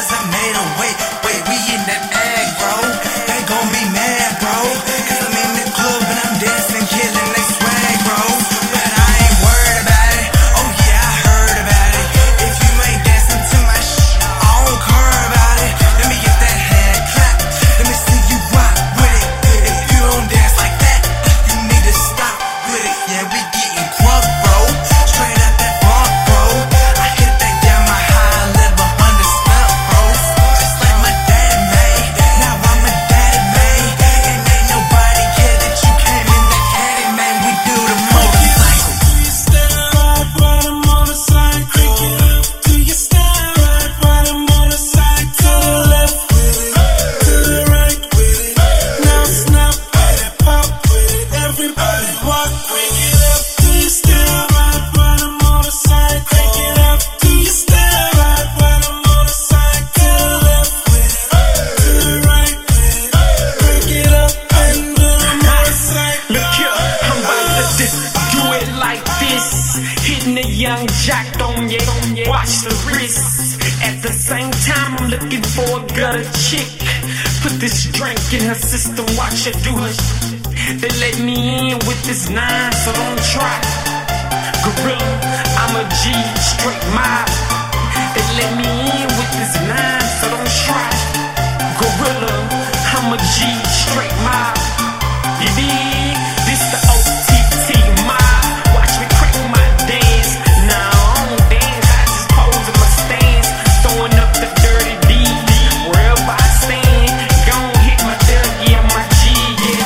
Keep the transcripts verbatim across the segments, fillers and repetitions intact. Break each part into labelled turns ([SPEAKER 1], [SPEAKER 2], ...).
[SPEAKER 1] cause I made a wait. Wait, we in that egg, bro. They gon' be mad, bro. Cause I'm in the club and I'm dancing, killing they swag, bro. But I ain't worried about it. Oh yeah, I heard about it. If you ain't dancing to my shit, I don't care about it. Let me get that head clap. Let me see you rock with it. If you don't dance like that, you need to stop with it. Yeah, we getting crunk, bro. Straight out that funk, bro. I hit that down my high level under stump, bro. Just like my dad made. Now I'm a daddy, man. And ain't nobody care that you came in that caddy, man. We do the motorcycle.
[SPEAKER 2] Do you style ride, ride a motorcycle? Crank it up. Do you style ride, ride a motorcycle? To the left with it, to the right with it. Now snap with it, pop with it. Everybody walk, crank it up. Do you style ride, ride a motorcycle? Crank it up. Do you style ride, ride a motorcycle? To the left with it, to the right with it. Crank it up and do the motorcycle.
[SPEAKER 3] Look here, I'm about to just do it like this. Hitting a young jack on ya, watch the wrist. At the same time, I'm looking for a gutter chick. Put this drink in her system, watch her do her shit. They let me in with this nine, so don't try. Gorilla, I'm a G, straight mob. They let me in with this nine, so don't try. Gorilla, I'm a G, straight mob. You dig? This the O T T mob. Watch me crack my dance. Nah, I don't dance, I just pose in my stance. Throwing up the dirty D. Wherever I stand, gon' hit my third, yeah, my G, yeah.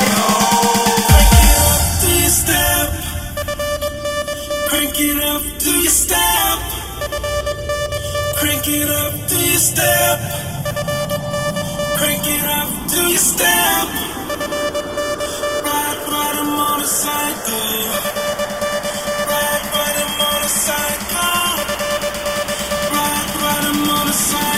[SPEAKER 2] Crank it up, do you step? Crank it up, do you step? Crank it up, do you step? Ride, ride a motorcycle. Ride, ride a motorcycle. Ride, ride a motorcycle.